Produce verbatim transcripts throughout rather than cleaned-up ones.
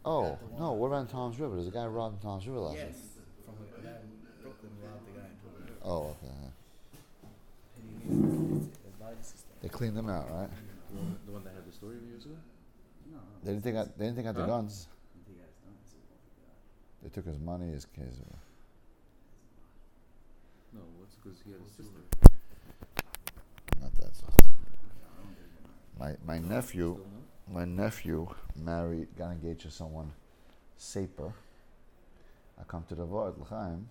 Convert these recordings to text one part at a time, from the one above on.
Oh, no, what about in Tom's River? There's a guy robbed in Tom's River last Yes, week. from a guy in Brooklyn robbed the guy in Brooklyn. Oh, okay. yeah. And he needs the body system. They cleaned them out, right? The one, the one that had the story years ago? No, no. They didn't take out, they didn't take out the Huh? guns. He has done this. He won't be God. They took his money, his kids. No, what's because he had a sister. Not that. My my nephew, Still no? my nephew married, got engaged to someone, Saper. I come to the Vort L'chaim.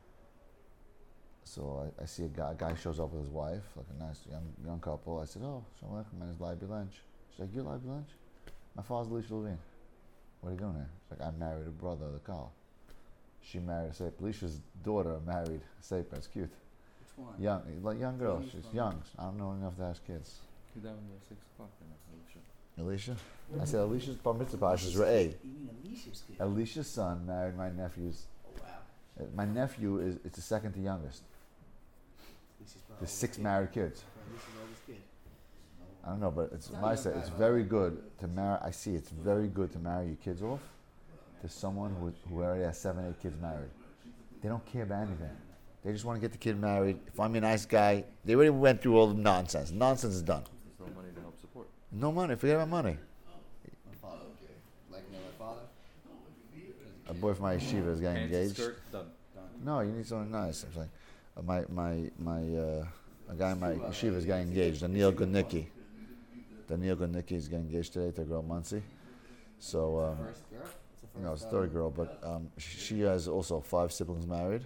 So I, I see a guy, a guy shows up with his wife, like a nice young young couple. I said, "Oh, Shalom Aleichem, my name is Leiby Lynch." She's like, "You're Leiby Lynch? My father's Elisha Levine. What are you doing here?" She's like, "I married a brother of the Kal." She married Saper. Elisha's daughter married Saper. It's cute. Which one? Young, like young girl. From- She's from- young. I don't know enough to have kids. He's down at six o'clock then. Alicia? I said Alicia's bar mitzvah pash is Re'eh. You mean Alicia's kid? Alicia's son married my nephew's. Oh, wow. Uh, my nephew is it's the second to youngest. Alicia's probably There's oldest six kid. married kids. Alicia's oldest kid. I don't know, but it's Not my young say guy, it's though. very good to marry. I see it's very good to marry your kids off to someone who who already has seven, eight kids married. They don't care about anything. They just want to get the kid married. If I'm a nice guy, they already went through all the nonsense. Nonsense is done. There's no money to help support. No money. Forget about money. My father, okay. Like me, my father? A boy from my yeshiva is getting Pants and engaged. skirt, done. No, you need something nice. I'm saying, uh, my my my uh, a guy in my yeshiva is getting engaged. Daniel Godnicki. Daniel Godnicki is getting engaged today to a girl Muncie. So um, First girl? It's the first no, it's the girl. third girl, but um, she, she has also five siblings married.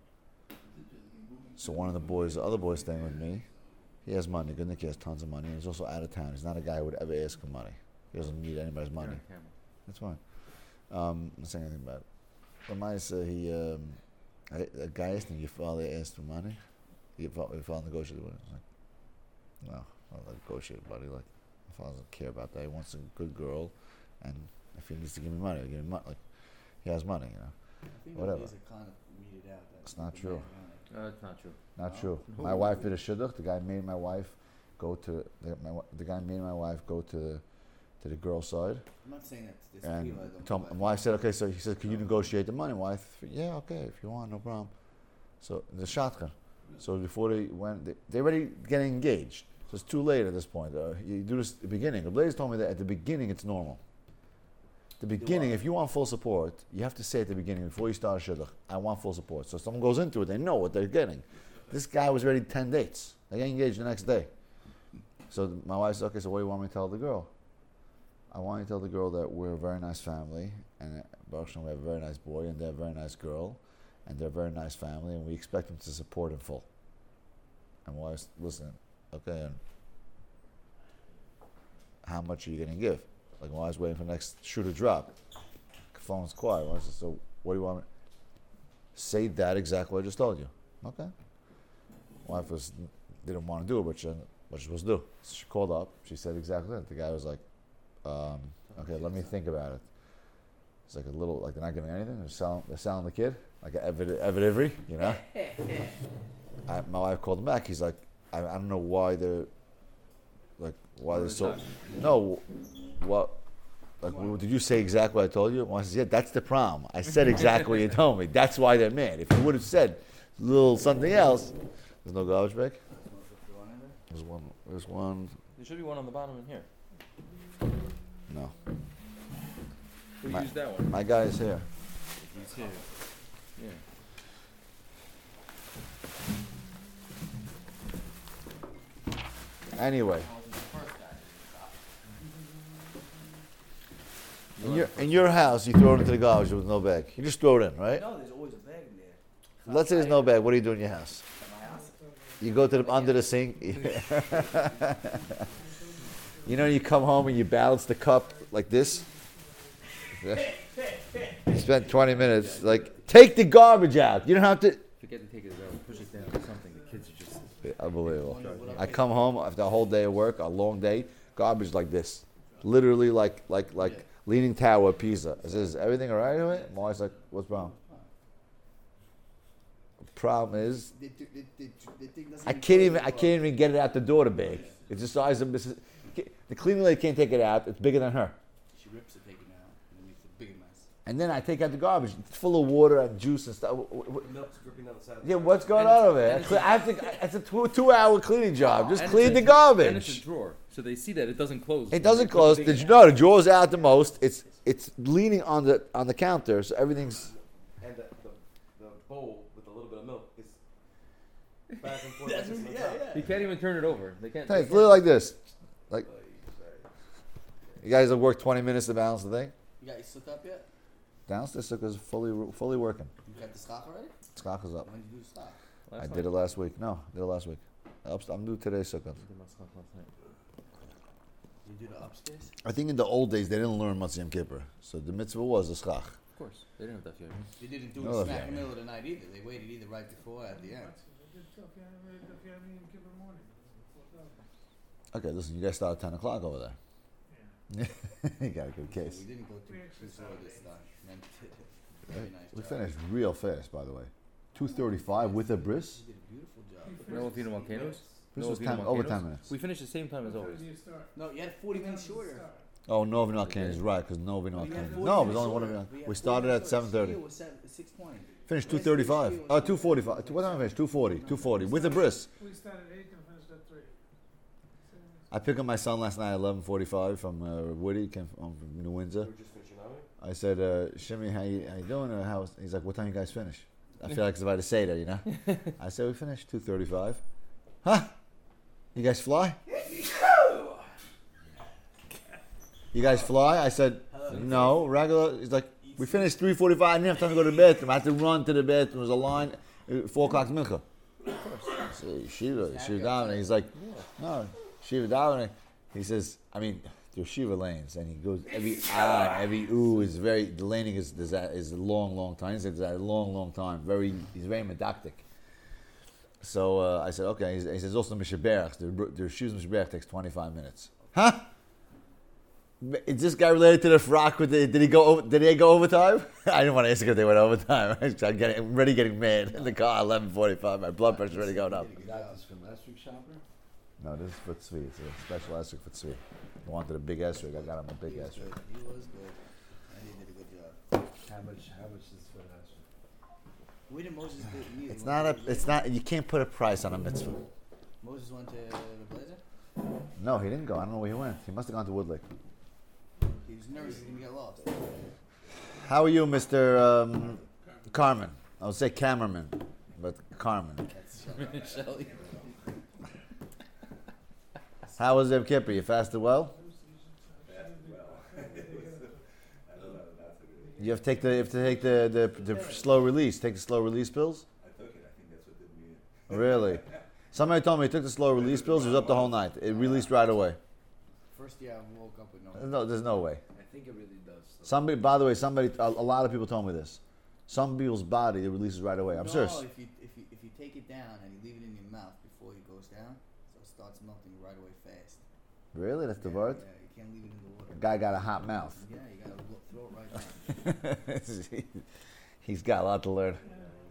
So one of the boys, the other boy staying with me, he has money. Godnicki has tons of money. He's also out of town. He's not a guy who would ever ask for money. He doesn't need anybody's money. Here on camera. That's fine. Um, I'm not saying anything about it. But my said he, um, I, a guy asked him, your father asked for money? Your father, your father negotiated with him? I'm like, no, I don't negotiate, buddy. Like, my father doesn't care about that. He wants a good girl, and if he needs to give me money, he'll give me money. Like, he has money, you know. I think Whatever. those days are kind of weeded out. that It's not the true. man money. Uh, it's not true. Not No? true. No. My wife did a shidduch. The guy made my wife go to, the, my, wa- the guy made my wife go to the, to the girl's side. I'm not saying that there's And people that don't Tom, provide my wife for said, them. okay, so he said, can you negotiate the money? My wife, yeah, okay, if you want, no problem. So the shotgun. So before they went, they, they already getting engaged. So it's too late at this point. Uh, you do this at the beginning. The ladies told me that at the beginning it's normal. The beginning, what? if you want full support, you have to say at the beginning before you start a shidduch, I want full support. So someone goes into it, they know what they're getting. This guy was ready ten dates. They got engaged the next day. So my wife said, okay, so what do you want me to tell the girl? I want you to tell the girl that we're a very nice family, and uh, Baruch Hashem, we have a very nice boy, and they're a very nice girl, and they're a very nice family, and we expect them to support in full. And my wife's listening, okay, and how much are you going to give? Like, my wife's waiting for the next shoe to drop. The phone's quiet. My wife says, so what do you want me? Say that exactly what I just told you. Okay. My wife was, didn't want to do it, but she, what she supposed to do. So she called up. She said exactly that. The guy was like, um, okay, let me think about it. It's like a little, like they're not giving anything. They're selling, they're selling the kid, like an Evid, Evid Ivry, you know. I, my wife called him back. He's like, I, I don't know why they're, like, why they're so. No, what? Like, well, did you say exactly what I told you? Well, I said, yeah, that's the problem. I said exactly what you told me. That's why they're mad. If you would have said a little something else, there's no garbage bag. There's one. There's one. There should be one on the bottom in here. No, Who My- used that one? my guy is here. He's here. Yeah. Anyway, in your in your house, you throw it into the garbage with no bag. You just throw it in, right? No, there's always a bag in there. Let's say there's no bag. What do you do in your house? At my house. You go to the under the sink. You know, you come home and you balance the cup like this. You spend twenty minutes. Like, take the garbage out. You don't have to. Forget to take it out. Push it down or something. The kids are just. Unbelievable. I come home after a whole day of work, a long day, garbage like this, literally like like like Leaning Tower of Pisa. I says, "Is everything all right with it?" My wife's like, "What's wrong?" The problem is, They, they, they, they, they think that's I even can't close even to I the can't even get it out the door to bag. It's the size of Missus The cleaning lady can't take it out. It's bigger than her. She rips it, take it out, and it makes it bigger And then I take out the garbage. It's full of water and juice and stuff. W- w- The milk's dripping down the side. Yeah, what's going And on it's- over there? and it's- I have to. It's a two, two-hour cleaning job. Just And clean it's the a dra- And it's garbage. a drawer, so they see that it doesn't close. It doesn't close. Did you know the drawer's out the most? It's it's leaning on the on the counter, so everything's. And the, the, the bowl with a little bit of milk is back and forth. That's like what, this yeah, on top. yeah. You can't even turn it over. They can't. Hey, they it's can't- literally like this. Like Oh, you- you guys have worked twenty minutes to balance the thing. You got your sook up yet? Downstairs sukkah's fully fully working. You got the stock already? Skak is up. When did you do the stock? Last I night. did it last week. No, I did it last week. Ups- I'm new today sukkah. I did my stuff last night. You do the upstairs? I think in the old days they didn't learn Matzah Yom Kippur, so the mitzvah was the schach. Of course, they didn't have that yet. They didn't do No, it smack yeah. in the middle of the night either. They waited either right before or at the end. Okay, listen, you guys start at ten o'clock over there. You got a good So case. we didn't go too, too slow this time. And did a very nice We job. finished real fast, by the way. Two thirty-five with a bris. You did a beautiful job. No Avino Volcanoes? This No was Avino ten, over Volcanoes? ten minutes. We finished the same time as always. No, you had forty minutes shorter. Oh, Novin Alcan is right, because Novin You had Alcan. forty No, it was minutes only one of shorter. them. had We forty started at minutes shorter. seven thirty. Steel was seven- six twenty. Finished two Yes, thirty-five. steel was Oh, seven- two forty-five. What time I finished? two forty. two forty. With a bris. We started at eight and finished at three. I picked up my son last night at eleven forty-five from uh, Woody, came from, from New Windsor. We were just finishing out. I said, uh, Shimmy, how you, how you doing? Or how was, he's like, what time you guys finish? I feel like it's about to say that, you know? I said, we finished two thirty-five. Huh? You guys fly? You guys fly? I said, no, regular. He's like, we finished three forty-five. I didn't have time to go to the bathroom. I had to run to the bathroom. There was a line, uh, four o'clock mincha. I said, Shiva, Shiva Davening. He's like, no, Shiva Davening. He says, I mean, there's Shiva lanes, and he goes every ah, every ooh is very. The laning is is a, is a long, long time. He says a long, long time. Very, he's very medactic. So uh, I said, okay. He, he says also Mishaberach. The the Shiv's Mishaberach takes twenty-five minutes. Huh? Is this guy related to the frock? With the, did he go? Over, did they go overtime? I didn't want to ask if they went overtime. I'm getting, I'm already getting mad in the car. eleven forty-five. My blood pressure's already going up. That was from last week's shopper? No, this is for Tzvi. It's a special esrog for Tzvi. I wanted a big esrog. I got him a big He was esrog. good. He was good. And he did a good job. How much, how much is for last week? We did Moses do it neither. It's He not a. went to- It's not. You can't put a price on a mitzvah. Moses went to the Blazer? No, he didn't go. I don't know where he went. He must have gone to Woodlake. He was nervous he was going to get lost. How are you, Mister Um, Carmen? I would say cameraman, but Carmen. That's Shelly. How was Yom Kippur? You fasted well? You have to take the. You have to take the, the, the slow release. Take the slow release pills. I took it. I think that's what did me. Really? Somebody told me he took the slow release pills. He was up the whole night. It released right away. First year I woke up with no. No, there's no way. I think it really does. though. Somebody, by the way, somebody, a, a lot of people told me this. Some people's body it releases right away. I'm no, serious. if you, if, you, if you take it down and you leave it in your mouth before it goes down, so it starts melting right away fast. Really? That's the yeah, word. Yeah, you can't leave it in the water. The guy got a hot mouth. Yeah, you gotta lo- throw it right down. He's got a lot to learn.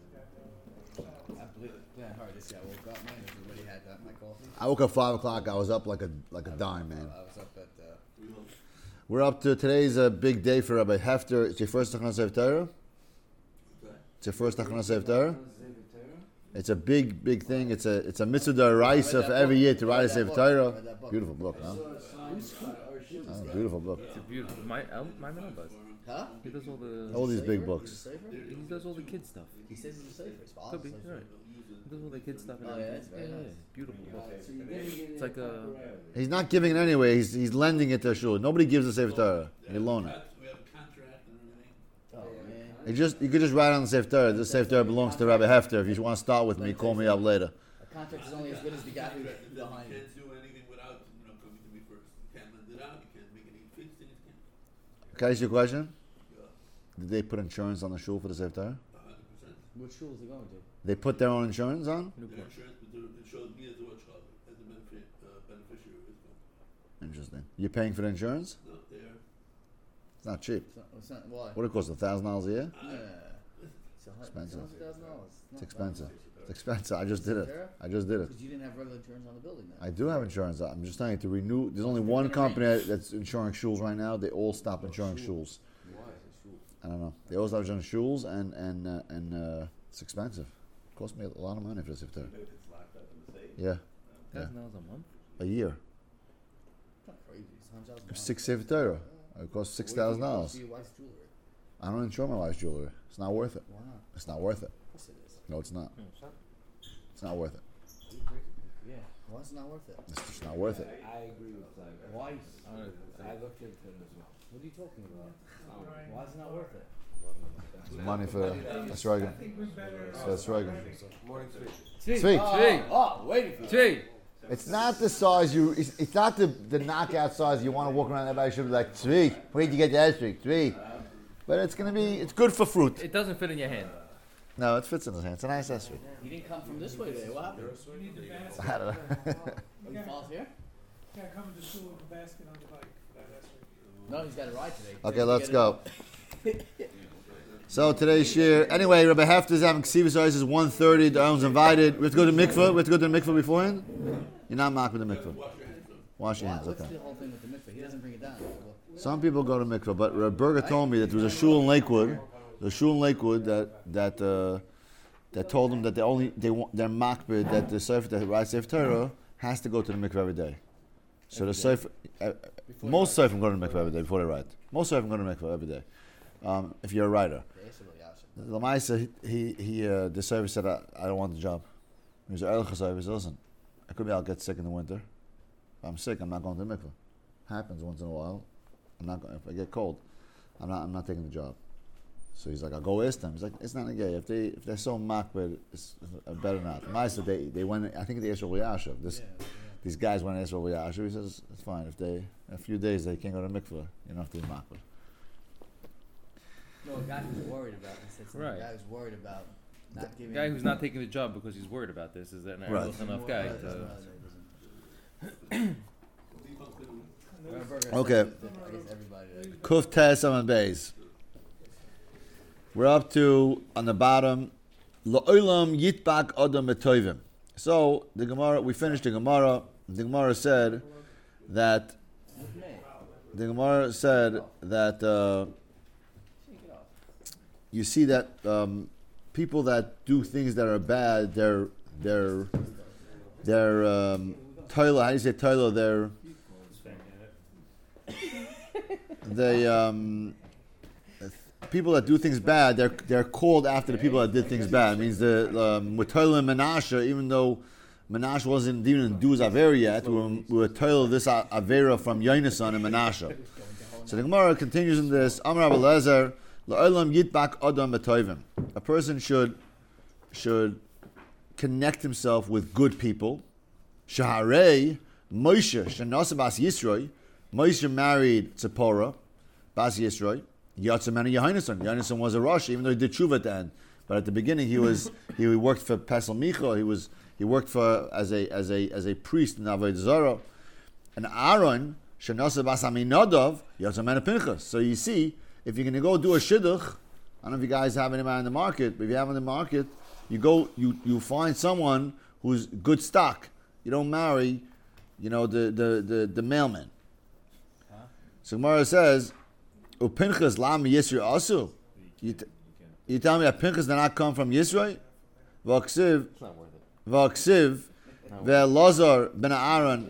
I believe Glenn Hart, this guy woke up, man, this is what he had that, my coffee. I woke up five o'clock. I was up like a like a dime, man. I was up at, uh, We're up to today's a big day for Rabbi Hefter. It's your first Tachana Sefer Torah. It's your first Tachana Sefer Torah. It's a big, big thing. It's a it's a mitzvah d'oraisa for every year to write a Sefer Torah. Beautiful book, huh? Oh, beautiful book. It's a beautiful. My El, my man Buzz. huh? He does all the. All these big Safer? books. He's a safer? He does all the kid stuff. He says he's a safer. His father's Could be. a safer. Right. He does all the kid stuff. And Oh, yeah, everything. that's very yeah, nice. yeah, beautiful book. It's like a. He's not giving it anyway. He's he's lending it to a shul. Nobody gives a Sefer Torah. You loan it. We have a contract and everything. Oh, man. You just you could just write on the Sefer Torah. This Sefer Torah belongs to Rabbi Hefter. If you want to start with me, call me up later. A contract is only as good as the guy who's behind it. Can't do anything without, you know, coming to me first. You can't lend it out, you can't make anything fixed, and you can't. Can I ask you a question? Yeah, Did they put insurance on the shul for the Sefer Torah? a hundred percent. What school is he going to? They put their own insurance on? The Newport. insurance, but the- it shows me as the watch father, as the benefic, uh, beneficiary of it. Interesting. You're paying for the insurance? Not there. It's not cheap. It's not, it's not, why? What it cost? A thousand dollars a year? Yeah. It's a hun- Expensive. It's one hundred thousand dollars. It's expensive. It's expensive. I just did it. I just did it. Because you didn't have regular insurance on the building then. I do have insurance. I'm just telling you to renew. There's only one company that's insuring shuls right now. They all stopped insuring shuls. Why? I don't know. They always have on shuls, and and uh, and uh, it's expensive. It cost me a lot of money for this iftar. Yeah, Thousand dollars a month. a year. It's not crazy. It's one hundred thousand dollars. Six iftar. It costs six thousand dollars. For your wife's jewelry. I don't insure my wife's jewelry. It's not worth it. Why not? It's not worth it. Of course it is. No, it's not. It's not worth it. Yeah. Why is it not worth it? It's just not worth it. I agree with like Weiss. I looked into it as well. What are you talking about? Why is it not worth it? It's money for that's Reagan. So that's Reagan. Morning, sweet. Sweet. Sweet. Oh, waiting for you. Sweet. It's not the size you. It's, it's not the, the knockout size you want to walk around. Everybody should be like sweet. Where'd you get that sweet? Sweet. But it's gonna be. It's good for fruit. It doesn't fit in your hand. No, it fits in his hand. It's a nice ass sweet. You didn't come from this way today. What happened? You need the basket. I don't know. Oh, you fall here? Gotta come to school with the basket on the bike. That's what No, he's got a ride today. Okay, let's go. So today's shir. Anyway, Rabbi Hefter is having ksivas is one thirty. The Aaron's invited. We have to go to mikveh. We have to go to the mikveh beforehand. You're not marked with the mikveh. Wash your hands. What's Okay. the whole thing with the mikveh? He doesn't bring it down. Some people go to mikveh, but Rabbi Berger told me that there was a shul in Lakewood. The shul in Lakewood that that uh, that told them that they only they want their makbid that the sefer that writes Sefer Torah has to go to the mikveh every day. So the sefer, uh, most sefer go to the mikveh every day before they write. Most sefer go to the mikveh every day. Um, if you're a writer, the Lamaisa he he, he uh, the sefer said I, I don't want the job. He was an early sefer. He said, listen, I could be I'll get sick in the winter. If I'm sick, I'm not going to the mikveh. Happens once in a while. I'm not going, if I get cold, I'm not I'm not taking the job. So he's like, I'll go ask them. He's like, it's not a gay. If they if they're so makbid, it's uh, better not. Maisa, they they went. I think they asked Rabbi Yashav. This Yeah, yeah. these guys went and asked Rabbi Yashav. He says it's fine. If they in a few days they can't go to mikveh, you don't have to be makbid. No, a guy who's worried about this. It's Right. A guy who's worried about not The giving. guy who's not taking the job because he's worried about this is an Right. enough guy. Right, To, Okay. I guess everybody. Like, Kuf Tes Amad Beis. We're up to on the bottom. La'olam yitbak adam b'toivim. So the Gemara, we finished the Gemara. The Gemara said that the Gemara said that uh, you see that um, people that do things that are bad, they're they're they're um, toilo. How do you say toilo? They're they um, people that do things bad. They're they're called after the people that did things bad. It means the um, with toilo and Menashe, even though Menashe wasn't even do his avera yet, we were, we were toilo this avera from Yonasan and Menashe. So the Gemara continues in this. Amar Rabbi Lezer, la'olam yitbak adam b'toivim. A person should should connect himself with good people. Shaharei Moshe shenasa bas Yisroi. Moshe married Tzipporah bas Yisroi. Yatzamani Yonasan. Yonasan was a Rosh, even though he did tshuva at the end. But at the beginning, he was he worked for Pesel Micha. He was he worked for as a as a as a priest in Avodah Zarah. And Aaron shenasa bas Aminadav Yatzamani Pinchas. So you see, if you're going to go do a shidduch, I don't know if you guys have anybody in the market, but if you have in the market, you go you you find someone who's good stock. You don't marry, you know, the the the, the mailman. Huh? So Gemara says, "Upinchas lam Yisro asu." You t- you tell me that Pinchas did not come from Yisro? V'aksiv, it's not worth it. v'aksiv, ve'Lazar ben Aaron.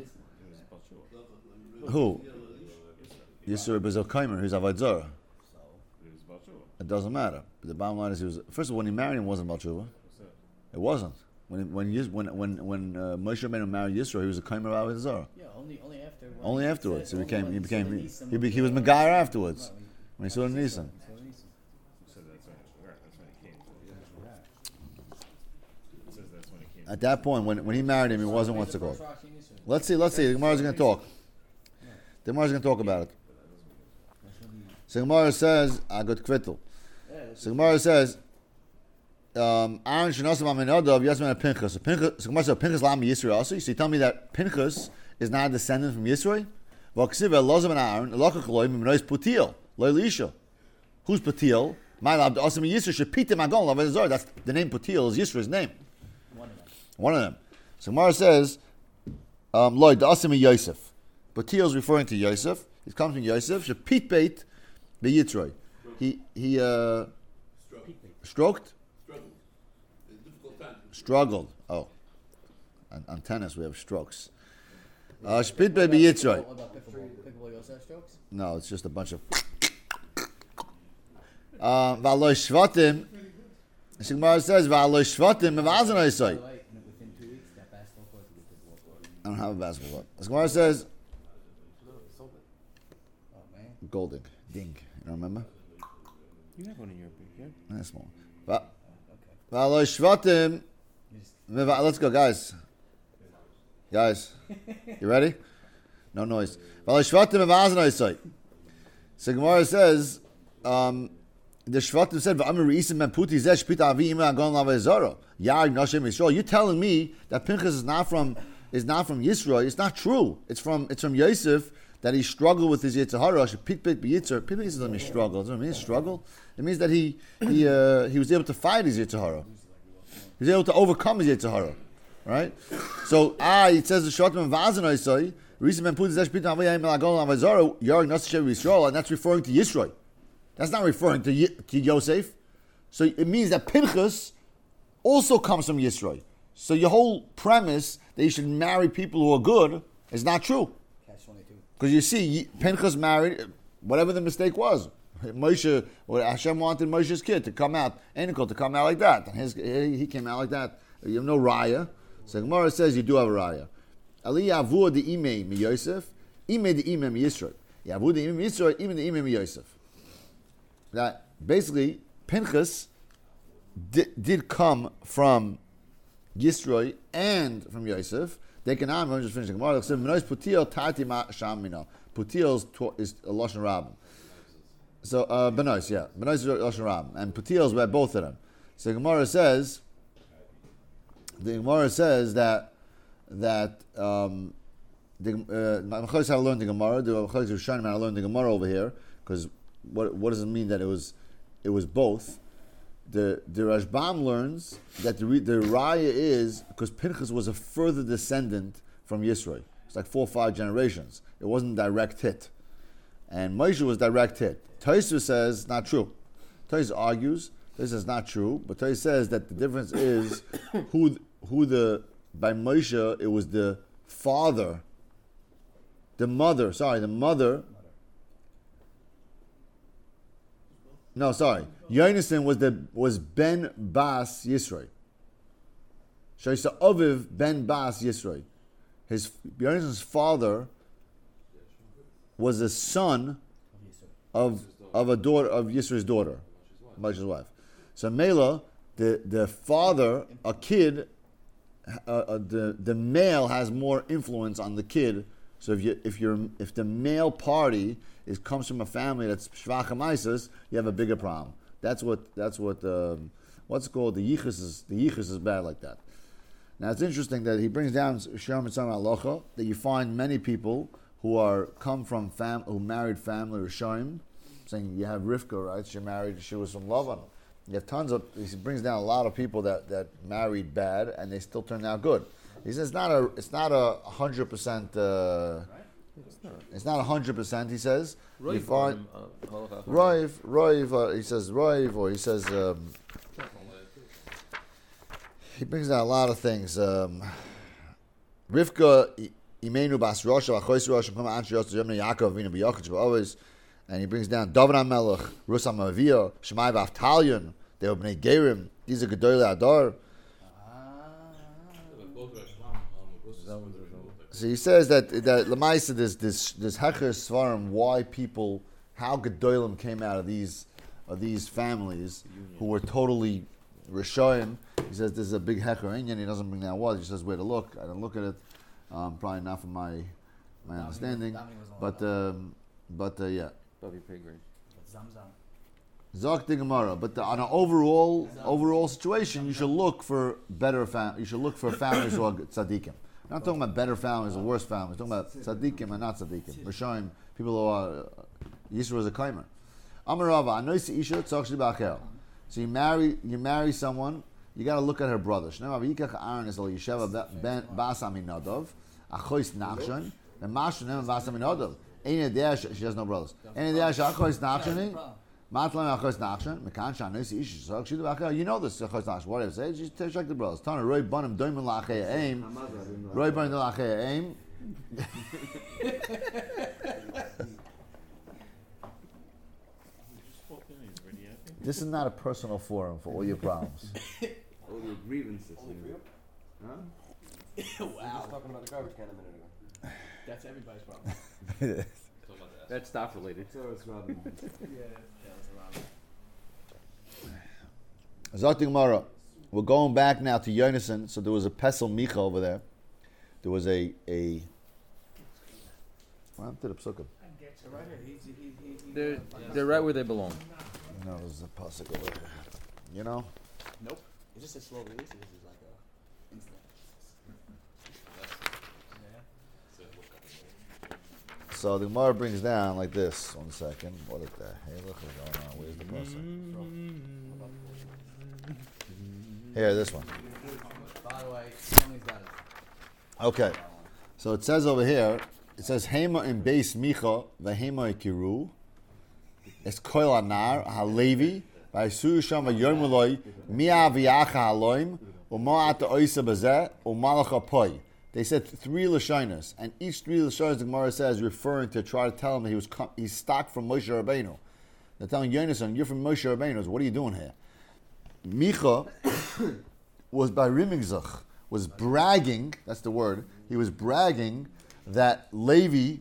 Who? Yisro is a kaimer. Who's avodah zarah. It doesn't matter. But the bottom line is, he was first of all, when he married him, it wasn't Balshuva. It wasn't. When when Yis, when when when uh, Moshe Rabbeinu married Yisro, he was a kaimer of avodah zarah. yeah, only only after. when Only he afterwards, said- he became only he when became saw he, Nisan he, be, with he was the- Megayer afterwards Right, when he saw the Nisan. saw Nisan. So that's when, right, that's when he came. It says that's when he came. At that point, when when he married him, he wasn't what's it called. First Rashi Nisan. Let's see, let's see. The Gemara's going to talk. The Gemara's going to talk about it. So Gemara says, "I got kvittel." Yeah, that's So Gemara says, um, "Aaron shenosam aminadav yasman Pinchas." So Pinchas, so Gemara says, "Pinchas lam Yisro also." So you tell me that Pinchas is not a descendant from Yisro? V'aksiv elazar ben Aaron elakach loy mimnois Putiel loy Elisha. Who's Putiel? My lab also Yisro shepitim agon laved zor. That's the name Putiel is Yisro's name. one of them. One of them. So Gemara says, um, loy da'asim Yosef. Putiel is referring to Yosef. It comes from Yosef. Shepit beit beYitzroi. he he uh, Struggle. stroked, Struggle. It's a difficult time. struggled. Oh, on, on tennis we have strokes. Uh, Spit baby Yitzray. What about pickleball? Pickleball, you also have strokes? No, it's just a bunch of. Uh, V'aloi shvatim. The Gemara says V'aloi shvatim mevazan By oisai. the way, within two weeks, that basketball court will get pickleball court. I don't have a basketball court. The Gemara says Oh, man. Golding, ding. You don't remember? You have one in your big, yeah? That's small. Va- Okay. V'aloi shvatim. You just- meva- Let's go, guys. Guys, you ready? No noise. V'aloi shvatim mevazan oisai. So Gemara says, um, the Shvatim said, "V'amir isim ben puti zeh shpita avi ima agon lavezaro yarg nashem Yisrael." You're telling me that Pinchas is not from is not from Yisrael? It's not true. It's from it's from Yosef that he struggled with his Yetzer Hara. Pit pit b'Yitzer. Pit pit doesn't mean struggle. Doesn't mean struggle. It means that he he uh, he was able to fight his Yetzer Hara. He was able to overcome his Yetzer Hara. Right? So ah, it says the Shvatim v'azan oisai isim ben puti zeh shpita avi ima agon lavezaro yarg nashem Yisrael, and that's referring to Yisrael. That's not referring to, Ye- to Yosef. So it means that Pinchas also comes from Yisrael. So your whole premise that you should marry people who are good is not true. Catch twenty-two. Because you see, Ye- Pinchas married, whatever the mistake was. Moshe, or Hashem wanted Moshe's kid to come out, Enoch to come out like that. And his, he he came out like that. You have no raya. So Gemara says you do have a raya. Ali yavu de ime mi Yosef, ime de ime mi Yisrael. Yavu de ime mi Yisrael, ime de ime mi Yosef. That basically Pinchas di- did come from Yisroi and from Yosef. They can I'm just finishing. Gemara says Menois Putiel Tati Ma Shamino. Putiel is a Lashon Rabbim. So uh, Benois, yeah, Benois is Lashon Rabbim, and Putiel is by both of them. So Gemara says, the Gemara says that that um, the Machos had learned the Gemara. The Machos Rishonim had learned the Gemara over here because. What what does it mean that it was it was both? The the Rashbam learns that the re, the raya is because Pinchas was a further descendant from Yisro. It's like four or five generations. It wasn't direct hit, and Moshe was direct hit. Tosfos says not true. Tosfos argues. This is not true, but Tosfos says that the difference is who who the by Moshe it was the father, the mother. Sorry, the mother. No, sorry. Yonasan was the was Ben Bas Yisroi. Shaisa Aviv Ben Bas Yisroi. His Yonasan's father was a son of of a daughter of Yisro's daughter, Moshe's wife. So Mela, the the father, a kid, uh, uh, the the male has more influence on the kid. So if you if you're if the male party is comes from a family that's shvachim isas, you have a bigger problem. That's what that's what um, what's it called the yichus is the yichus is bad like that. Now it's interesting that he brings down Shem Mitzvah Alocha that you find many people who are come from fam who married family Rishonim, saying you have Rivka, right? She married she was from Lavan. You have tons of he brings down a lot of people that, that married bad and they still turned out good. He says it's not a it's not a hundred percent. It's not a hundred percent. He says. You find Roiv, Roiv. Uh, he says Roiv, or he says um, he brings down a lot of things. Um, Rivka Imenu Bas Rosha V'Chois Rosha Kama Anshi Yosef Yemne Yaakov Vina B'Yochich Always, and he brings down David HaMelech, Rusam Avia, Shemai V'Avtalion. They were Bnei Gerim. These are Gedolei Adar. So he says that that Lamaisa there's this this Hecher Svarim why people how Gedolim came out of these of these families who were totally Rishoyim. He says there's a big Hecher Inyan. He doesn't bring down what. He says where to look. I didn't look at it. Um, probably not from my my understanding. But um, but uh, yeah. Bobby Piggery. Zamzam. Zok the Gemara. But the, on an overall overall situation, you should look for better fam. You should look for families who are tzaddikim. I'm not talking about better families or worse families. I'm talking about tzaddikim and not tzaddikim. Rishonim, people who are uh, Yisro is a kaimer. Amar Rava, anoisi isha tzachshli b'achel. So you marry you marry someone, you got to look at her brother. Shnei v'yikach Aaron is al Yesheva ben bas aminadav, achois nachshon, and mashon nem bas aminadav. Ein yedea she has no brothers. Ein yedea she achois nachshoni. Matlan achos nachshan, mekan shanos ish zog shidu achos. You know this achos nachshan. What I say? Just check the brothers. Tana roy banim doimen lachei aim. Roy banim lachei aim. This is not a personal forum for all your problems. All your grievances. you know. Huh? We were just talking about the garbage can a minute ago. That's everybody's problem. That's staff related. So it's Robin. Yeah, that was Zot Gemara. We're going back now to Yonason. So there was a Pesel Micha over there. There was a a. Well, to the psukim. I get So you. right here, he's, he, he, he They're they're right where they belong. No, there's a pasuk over there. You know. Nope. Is this a slow release or is this like a instant? Yeah. So the Gemara brings down like this. One second. What is that? Hey, look what's going on. Where's the pasuk? Here, this one. By the way, Tony's got it. Okay. So it says over here. It says Hema in base Micha v'Hema Kiru. It's Koil Anar Halevi v'Yisur Sham v'Yom Eloi Mia v'Yacha Haloim u'Ma Ata Oisa Bazeh u'Malacha Poi. They said three lashonos, and each three lashonos the Gemara says referring to try to tell him that he was com- he's stock from Moshe Rabbeinu. They're telling Yonason, you're from Moshe Rabbeinu. So what are you doing here? Micha was by Rimingzach was bragging. That's the word. He was bragging that Levi,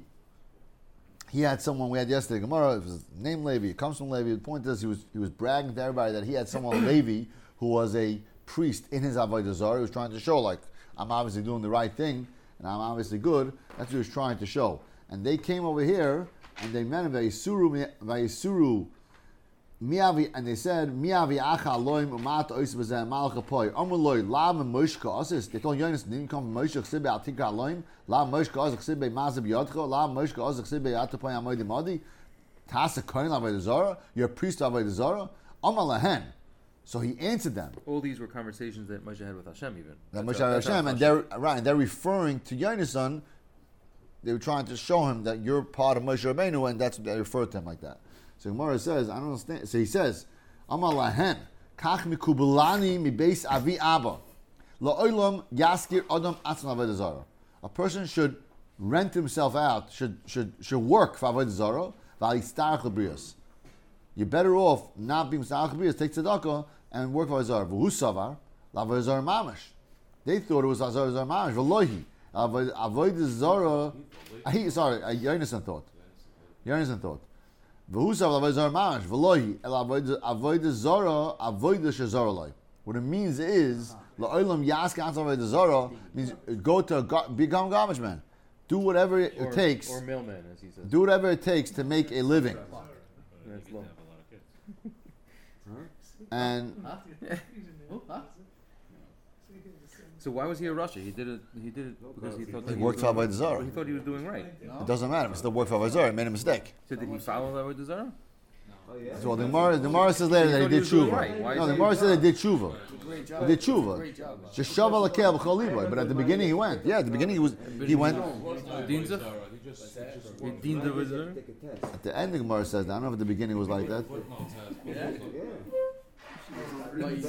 he had someone we had yesterday. Gemara, it was named Levi. It comes from Levi. The point is, he was he was bragging to everybody that he had someone Levi who was a priest in his avodah zarah. He was trying to show, like, I'm obviously doing the right thing and I'm obviously good. That's what he was trying to show. And they came over here and they met him. Vayisuru, vayisuru, miavi, and they said, miavi acha loim umat ois b'zeh malcha poi. Amr loy lam moishka asis. They told Yonis, didn't come from Moshe chsibbe al tikra loim. Lam moishka asis chsibbe mazib yodcha. Lam moishka asis chsibbe atapoi amoidi modi. Tasa koin avodah zarah. You're a priest of avodah zarah. Amr lahen. So he answered them. All these were conversations that Moshe had with Hashem, even. That That's Moshe how- had that's how Hashem, and they're right. And they're referring to Yonason. They were trying to show him that you're part of Moshe Rabbeinu, and that's what they referred to him like that. So Gemara says, I don't understand. So he says, Amar lahen, kach mikubulani mi beis avi abba, la'olam yaskir adam atzon avodah zarah. A person should rent himself out, should should should work for avodah zarah, v'al yistarach l'brios. You're better off not being yistarach l'brios, take tzedakah and work for avodah zarah. V'hu savar l'avodah zarah mamash. They thought it was avodah zarah mamash. V'lohi avodah zarah. He sorry, Yonason thought. Yonason thought. V'husav avodah zarah mamash v'lohi el avodah zarah avodah shezarah loy. What it means is la'olam yask atzon avodah zarah means go to a gar- become a garbage man, do whatever it or, takes, Or mailman, as he says. do whatever it takes to make a living. That's low. And Huh? Huh? So So why was he a Russia? He did it. He did it because he thought that he he worked was for doing, avodah zarah. he thought he was doing right. No? It doesn't matter. He still worked for avodah zarah. He made a mistake. So did he follow the Avodah Zarah? Oh, yeah. So the Gemara, the Gemara says later He that he thought he did was doing tshuva. right. Why No, is the he- Gemara said they did tshuva. Great job. He did tshuva. Great job. Just shav alakel b'chol liboy. But at the beginning he went. Yeah, at the beginning he was. He went. Dinza? He deemed the Avodah Zarah? Take a test. At the end, the Gemara says that. I don't know if at the beginning it was like that. Yeah. But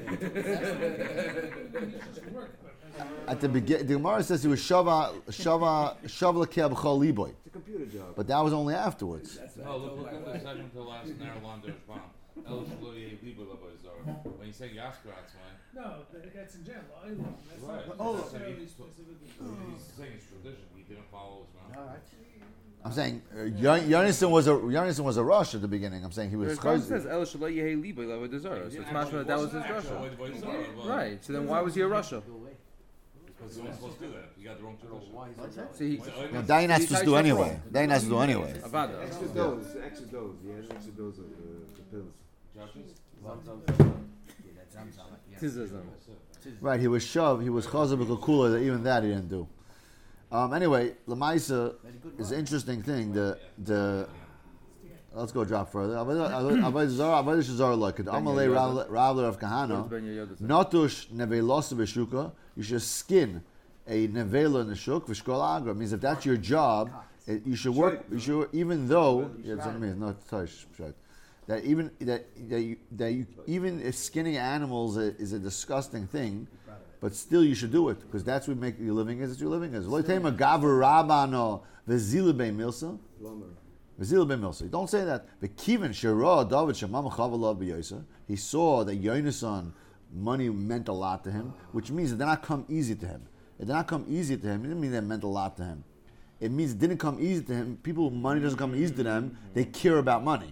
At the beginning, the Gemara says he was shava shava shava lakel b'chol liboy. It's a computer job. But that was only afterwards. No, look, look at the second to last narrow line there's bomb. El Shloye Liba Labazar. When you say Yaskratz, man, No, that- that's in general. I love That's Right. not Oh. necessarily specifically. he's saying it's tradition. He didn't follow his man. All right. I'm saying uh, Yon- Yonason was a Yonason was a rush at the beginning. I'm saying he was. His Gemara chaz- says El Shalai Yehi Liba Avodah Zarah. So it's mashma that that was his Russia. Right. Right. So then why was he a Russia? Because he wasn't supposed to do that. He got the wrong tradition. So he No, that ain't not supposed to do anyway. That ain't not supposed to do anyway. Avada. Extra dose, extra dose. He had an extra dose of the, the pills. Yeah, that sounds like yeah. Tizazam. Right, he was shoved. He was chazav b'kakula. That even that he didn't do. Um, anyway, Lamaisa is an interesting thing. The the let's go drop further. Avodah zarah, avodah shezarah loy. Amalei Ravler of Kahana. Ben Yehoyada said. Notush nevelosa b'shuka. You should skin a nevela in the shuk. V'shkol agra means if that's your job, it, you should work. You should even though yeah, it's not me. It's not touch. that even that that, you, that you, even if skinning animals is a, is a disgusting thing, but still you should do it because that's what make your living is. It's your living is. Lo tema gaver rabano vezile be milsa. Vezile be milsa. Don't say that. The kivin shera David shemam chavalav b'yoser. He saw that Yonasan money meant a lot to him, which means it did not come easy to him. It did not come easy to him. It didn't mean that it meant a lot to him. It means it didn't come easy to him. People, money doesn't come easy to them. They care about money.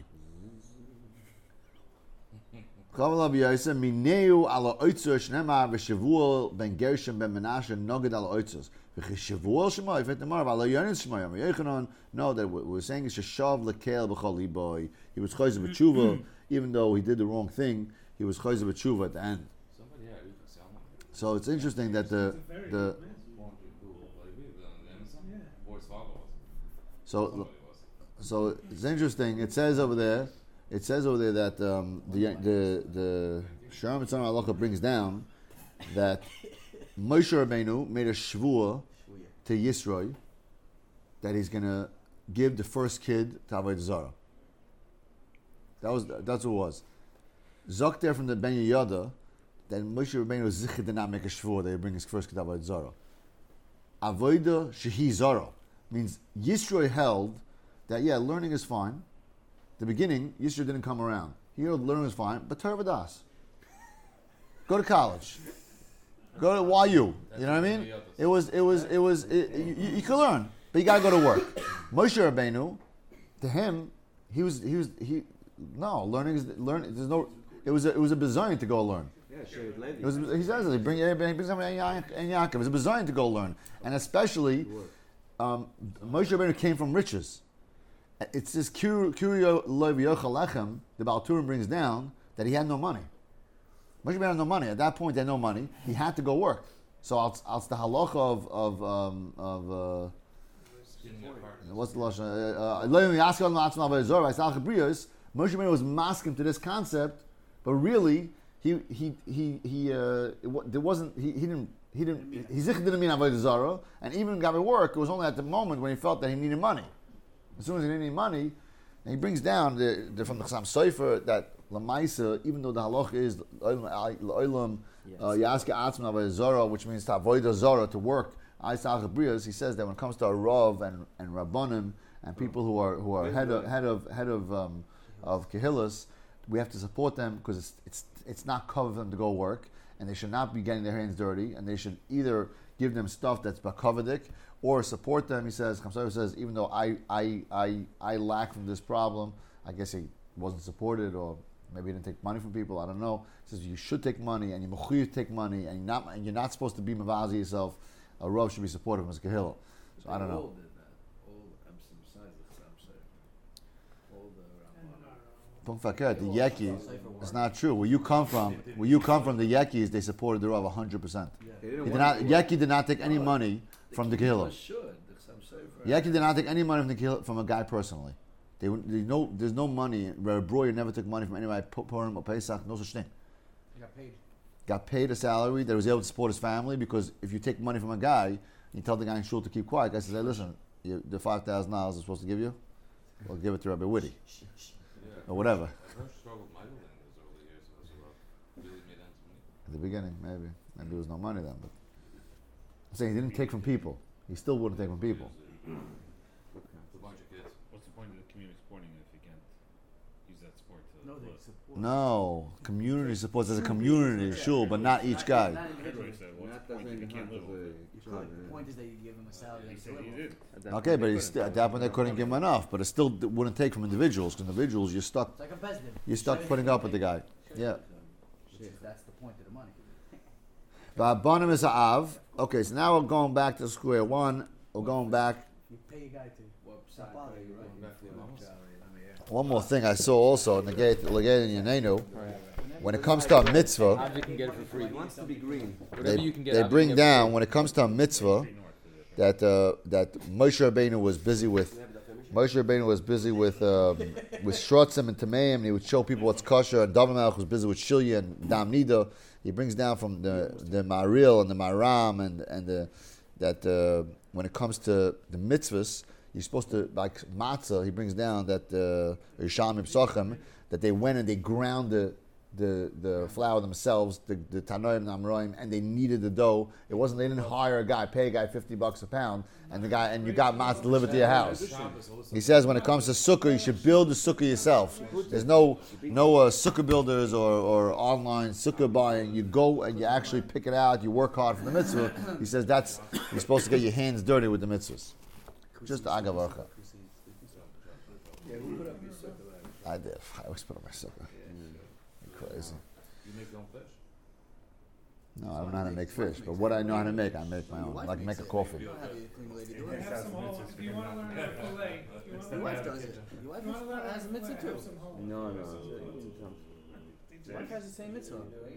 Chaval Rabbi Yosef, mineu ala oitzer shnema v'shavuel ben Gershom ben Menashe noged ala oitzers. V'shavuel shema, if it nemar, v'ala yonis shema, yom yechanon, no, that what we're saying is sheshav lekel b'chol liboy. He was chayzer b'tshuva, even though he did the wrong thing, he was chayzer b'tshuva at the end. So it's interesting that the, the, so, so it's interesting, it says over there, It says over there that um, the the the Shalom Tzon Halacha brings down that Moshe Rabbeinu made a shvuah to Yisro that he's gonna give the first kid to Avodah Zarah. That was that's what it was. Zok there from the Ben Yehoyada that Moshe Rabbeinu Zichir did not make a shvuah that he bring his first kid to Avodah Zarah. Avodah Shehi Zarah means Yisro held that yeah, learning is fine. The beginning, Yisro didn't come around. Here, learning is fine, but Torah V'das. Go to college. Go to Y U. You know what I mean? It was, it was, it was. It, you, you could learn, but you gotta go to work. Moshe Rabbeinu, to him, he was, he was, he. No, learning is learn. There's no. It was, a, it was a bizarre to go learn. Yeah, sure. It was. He says it. He bring, he brings him and Yaakov. It was a bizarre to go learn, and especially, um, Moshe Rabbeinu came from riches. It's this Curio Lev Yochalechem, the Baal Turim brings down that he had no money. Moshe Rabbeinu had no money. At that point, he had no money. He had to go work. So it's, it's the halacha of of um, of uh, what's the lashon? Moshe Rabbeinu was masking to this concept, but really he he he he uh, it, there wasn't he, he didn't he didn't he didn't mean avodah zarah, and even got to work. It was only at the moment when he felt that he needed money. As soon as he didn't need money, and he brings down the, the from the Chassam Sofer that Lamaisa, even though the halach is L'olam Yaske Atzman Avodah Zarah, which means to avoid Zarah, to work, he says that when it comes to a Rav and, and Rabbanim and people who are who are head of head of head of um, of Kehillas, we have to support them because it's it's it's not covered for them to go work, and they should not be getting their hands dirty, and they should either give them stuff that's bakavadik or support them. He says, Chassam says, even though I, I I I lack from this problem, I guess he wasn't supported, or maybe he didn't take money from people. I don't know. He says you should take money, and you mechuyev take money, and you're not and you're not supposed to be mavazi yourself. A rav should be supportive of his kehillah. So I don't know. All did that. All emphasized the Chassam Sofer. All the Don't forget the Yekis. It's not true. Where you come from, where you come from, the Yekis they supported the rav a hundred percent. He did not. Yeki did not take any money from the kehillah. Yeki did not take any money from the kehillah, from a guy personally. They, they no, there's no money. Rabbi Breuer never took money from anybody. Purim or Pesach, no such thing. He got paid. Got paid a salary that was able to support his family, because if you take money from a guy, you tell the guy in shul to keep quiet. The guy says, "Hey, listen, you, the five thousand dollars I'm supposed to give you, well, give it to Rabbi Witty or whatever." At the beginning, maybe, maybe there was no money then, but I'm saying he didn't take from people. He still wouldn't take from people. What's the point of the community supporting it if you can't use that support to No, they live? support. No, community supports as a community, sure, but not each guy. Not That's what individually. I said. What's the point if you can't live with it? You could. The point is that you give him a salary. He and said he live. did. Okay, but he's st- at that point they couldn't give him enough, but it still d- wouldn't take from individuals, because individuals you're stuck, It's like a bezdin. you're stuck putting up with the guy. Yeah. Which is, that's the point of the money. Va'abonim is ha'av. Okay, so now we're going back to square one. We're going back. You pay a guy to. Website. bother you, right? One more thing I saw also in the gate, Legate and Yanenu. When it comes to a mitzvah, You can get it for free. He wants to be green. Whatever they, you can get. they Avi bring can get for down free. when it comes to a mitzvah that uh, that Moshe Rabbeinu was busy with. Moshe Rabbeinu was busy with um, with shrotzim and tameim, and he would show people what's kosher. And David Melech was busy with shilya and dam nida. He brings down from the the Maril and the Maram and and the that uh, when it comes to the mitzvahs, you're supposed to, like matzah. He brings down that uh, Yisham Ibsachem that they went and they ground the the, the flour themselves, the the tanoim namroim, and they kneaded the dough. It wasn't they didn't hire a guy, pay a guy fifty bucks a pound, and the guy and you got matzah delivered to your house. He says when it comes to sukkah, you should build the sukkah yourself. There's no no uh, sukkah builders or, or online sukkah buying. You go and you actually pick it out. You work hard for the mitzvah. He says that's you're supposed to get your hands dirty with the mitzvahs. Just agavarcha. Yeah, who put up your sukkah? I did. I always put on my sukkah. Crazy. You make your own fish? No, I don't know how to make fish, but what I know how to make, I make my own. I like make a coffee. You don't have a clean lady do Have it. some whole, if you wanna learn how to fillet, if you Your wanna wife learn, does it. Your wife if you wanna learn has a mitzvah have too. some whole. No, no. Your wife has the same mitzvah.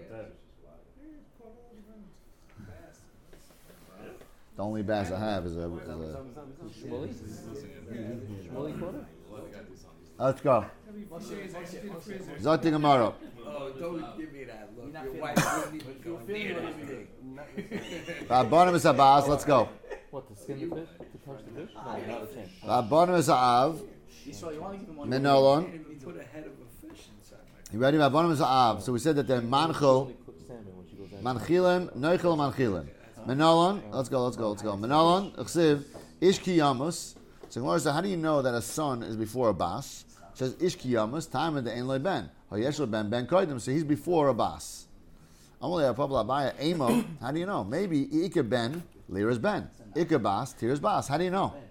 The only bass I have is a. Is a Shmuley? Shmuley quarter? let's go. Every few days I empty the freezer. Zoti Gemara. Oh, don't give me that look. You're not Your feeling wife wouldn't even go near that thing. Rabbanim is Abbas. Let's go. What, to skin the fish? To touch the fish? No, not a chance. Rabbanim is Av. Yisrael, you want to give him one? Menolon. You put a head of a fish inside my You ready? Rabbanim is Av. So we said that they're manchil, Only cooked salmon when she goes out. manchilim, noichel, manchilim. Menolon. Let's go. Let's go. Let's go. Menolon. Chsiv. Ish kiyamus. So Gemara says, how do you know that a son is before a bas? It says ish kiyamus. Time of the ein loy ben. Hayesh loy ben ben koidim. So he's before a bas. Amalei apabla abaya emo. How do you know? Maybe ika ben liras ben. Ika bas tiras bas. How do you know?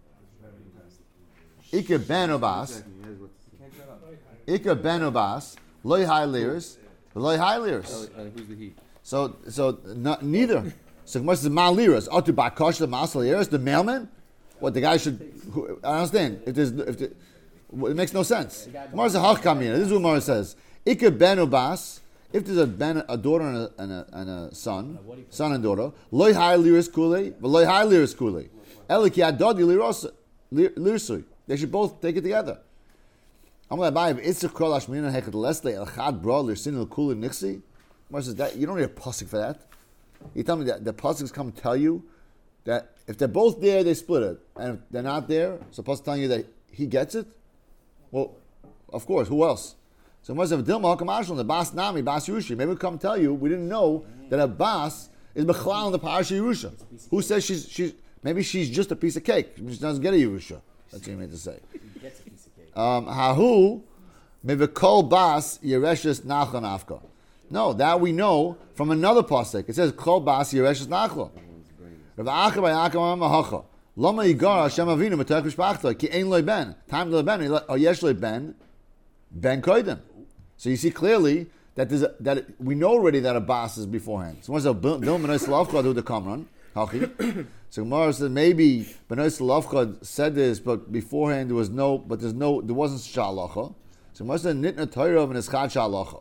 Ika ben obas. Ika ben obas. Loy high liras. Loy high liras. Uh, who's the he? So so not, neither. So Gemara says mal liras. Oh, to bakash the mas liras. The mailman. What the guy should? Who, I understand. If there's if the, it makes no sense. Gemara says hach kamina. This is what Gemara says. Ika ben obas. If there's a ben, a daughter and a, and a, and a son, son and daughter, loy high liras kule, but loy high liras kule. Eliki adodi liras lirsui. They should both take it together. I'm going to buy if it's a kol ashmina heket lesle el chad bra lirsin el kule nixi. Gemara says that you don't need a pasuk for that. You tell me that the pasuks come tell you that if they're both there, they split it, and if they're not there, so pasuk telling you that he gets it. Well, of course, who else? So Gemara says Dilma Hakamashon the Bas Nami Bas Yerusha. Maybe we come tell you we didn't know that a Bas is Bechlal in the Parasha Yerusha. Who says she's she's maybe she's just a piece of cake. She doesn't get a Yerusha. That's what you meant to say. He gets a piece of cake. Um, Hahu maybe Kol Bas Yereshes Nachon Afka. No, that we know from another pasuk. It says Kol Bas Yereshes Nachon. Rav Acha by Acha Mahacha. Lama Yigar Hashem Avinu B'Terech Mishpachta Ki Ein Loi Ben. Time to Ben or Yesh Loi Ben Ben Koidem. So you see clearly that there's a, that it, we know already that a bas is beforehand. So once a Bill Benois Lavchad do the Kamran, Hachi. So Gemara says maybe Benois Lavchad said this, but beforehand there was no, but there's no, there wasn't shalacha. So Gemara said Nitna Torah and Eschad shalacha.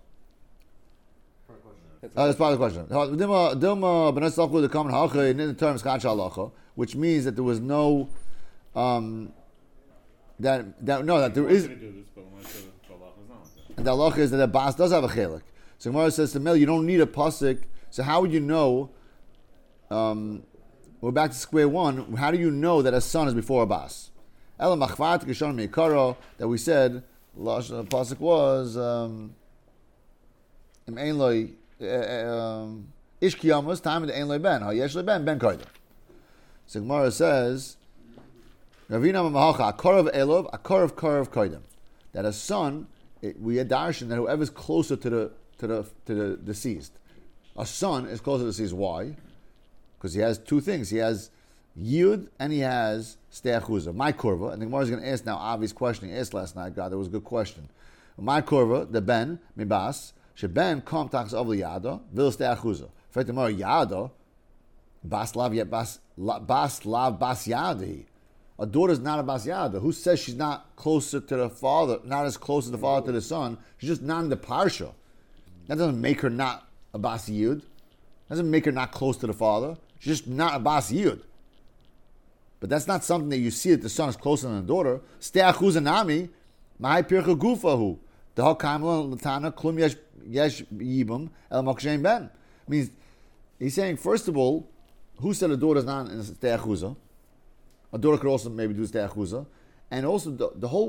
Uh, that's part of the question. Dilma Dilma Benois Lavchad do the Kamran Hachi Nitna Torah and Eschad shalacha, which means that there was no, um, that that no that there is. And the halacha is that the bas does have a chelik. So Gemara says to Mel, you don't need a pasuk. So how would you know? Um, we're back to square one. How do you know that a son is before a bas? Ela machvat kishon meikaro that we said. Lashon the pasuk was um, im ein loy ish kiyamus time of the ein loy ben hayesh loy ben ben koydem. So Gemara says Ravina mamahacha akarav elov akarav karav koydem that a son. It, we had darshan that whoever's closer to the to the to the deceased, a son is closer to the deceased. Why? Because he has two things. He has yud and he has steachuza. My kurva, and the Gemara is going to ask now. Obvious question he asked last night. God, that was a good question. My kurva, the ben mibas sheben kom tachs avli yada vil steachuza. Fact the Gemara yada bas lav yet bas bas lav bas yadi. A daughter is not a bas yada. Who says she's not closer to the father, not as close as the father to the son? She's just not in the parsha. That doesn't make her not a bas yud. Doesn't make her not close to the father. She's just not a bas yud. But that's not something that you see that the son is closer than the daughter. Steachuz anami, mahai pircha gufahu. The hakam latana klum yesh yesh yibum el mokshem ben. Means he's saying first of all, who said the daughter is not in steachuza? A daughter could also maybe do steachuza, and also the, the whole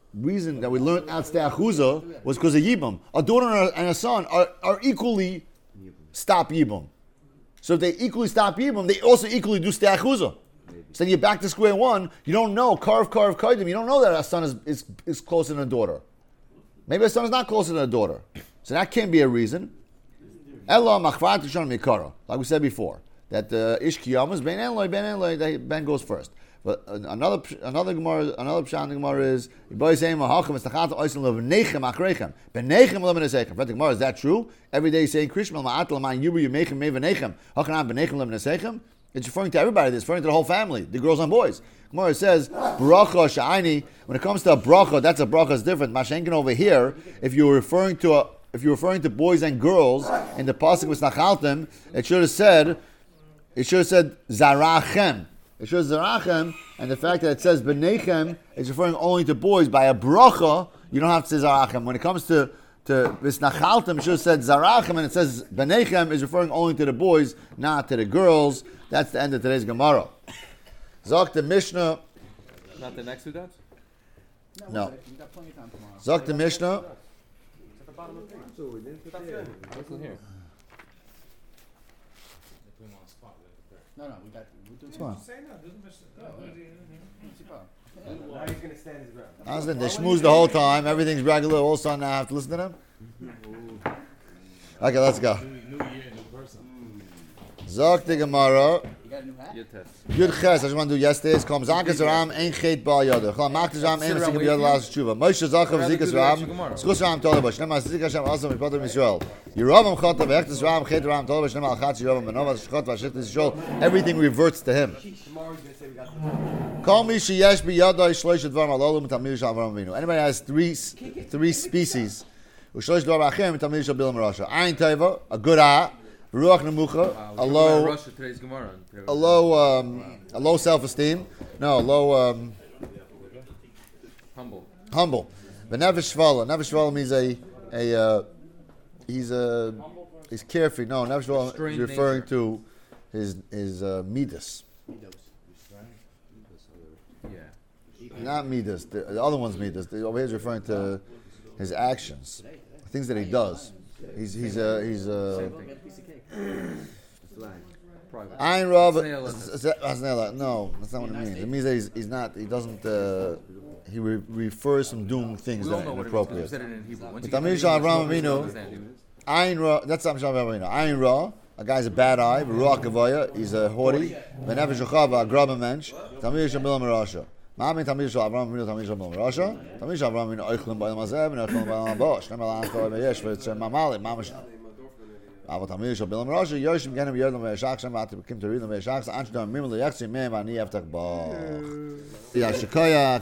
reason that we learned out Steachuza was because of Yibam. A daughter and a, and a son are, are equally stop Yibam. So if they equally stop Yibam, they also equally do Steachuza. So then you're back to square one. You don't know, carve, carve, kaidim. You don't know that a son is, is, is closer than a daughter. Maybe a son is not closer than a daughter. So that can't be a reason. Ella machvat tishon mikara. Like we said before. That uh, ish kiyamas, ben enloy, ben enloy, Ben goes first. But uh, another another gemara, another pshat in the gemara is Yiboy saying mahacham is tachat oisin lo v'neichem achreichem benneichem lo v'neseichem. The gemara, is that true? Every day saying Krishma ma'atal ma'an yubu yumechem me v'neichem hachanam benneichem lo v'neseichem. It's referring to everybody. It's referring to the whole family, the girls and boys. Gemara says bracha sha'ani. When it comes to a bracha, that's a bracha is different. Mashenkin over here, if you're referring to a, if you're referring to boys and girls in the pasuk with nachaltem, it should have said, it should have said zarachem. It shows zarachem, and the fact that it says benechem is referring only to boys. By a bracha, you don't have to say zarachem. When it comes to to visnachaltem, it should have said zarachem, and it says benechem is referring only to the boys, not to the girls. That's the end of today's Gemara. Zok the Mishnah. Not the next two dots? No. We got plenty of time tomorrow. Zok the Mishnah. Here. No, no, we got. We're doing Come on. Say no, doesn't miss it. No, Now he's gonna stand his ground. Honestly, they schmooze the whole time. Everything's regular. All of a sudden, I have to listen to them. Okay, let's go. New year, new person. Zok the Gemara. You got a new hat? Your test. Yud Ches. I just want to do yesterday's. Kom zakas ram ein chet bal yada. Chol maktas ram ein asik b'yad las tshuva. Moshe zachav zikas ram. Skus ram tolabash. Nema asik Hashem asam mishpatim Yisrael. Yeravam chata v'echtas ram chet ram tolabash. Nema alchatz yeravam benova shchot v'ashit Yisrael. Everything reverts to him. Tomorrow he's gonna say we got the Kol mi sheyesh b'yada shloish dvarim alolu m'tamid shal Avram Avinu. Anybody has three three species. U'shloish dvarim achim m'tamid shal Bilam Rasha. Ayin teva, a good eye. Ruach nemucha, a low, Russia, today's Gemara. a low, um, a low self-esteem. No, low, um, Humble. humble. But nefesh shvala. Nefesh shvala means a, a, uh, he's a, he's carefree. No, nefesh shvala is Restrained referring nature. to his his uh, midas, Yeah. not midas. The, the other one's midas. The, over here is referring to his actions, things that he does. He's he's a he's a. Private. Ayin Rav, Hasnei Hasnei, no, that's not what it means. It means that he's, he's not, he doesn't, uh, he re- refers from doing things We all that know are what it is. inappropriate. You said it in Hebrew. Once you But get Tamir to Shal the Avraham Hebrew, you Avinu, understand. Ayin Ra, that's not Shal Avinu. Ayin Ra, a guy's a bad eye, Ruach Gavaya, he's a haughty, Benefesh Shachava, a grubber mensch, Tamir Shal Bilam Rasha. Ma'amin Tamir Shal Avraham Avinu, Tamir Shal Bilam Rasha, Tamir Shal Avraham Avinu, Oichlim Ba'il Mazeb, and Oichlim Ba'il Bosh, Nemal An Torah V'yesh, V'etz Mamali, Mamash. Aber Tamir Shal Bilam Rasha, Yoshim Genem Yodlam V'yashach, Shem V'atim Kim Teridlam V'yashach, Ansh Dam Mimel Yaksi Mem Ani Yaftach Ba. Ya Shekoyach.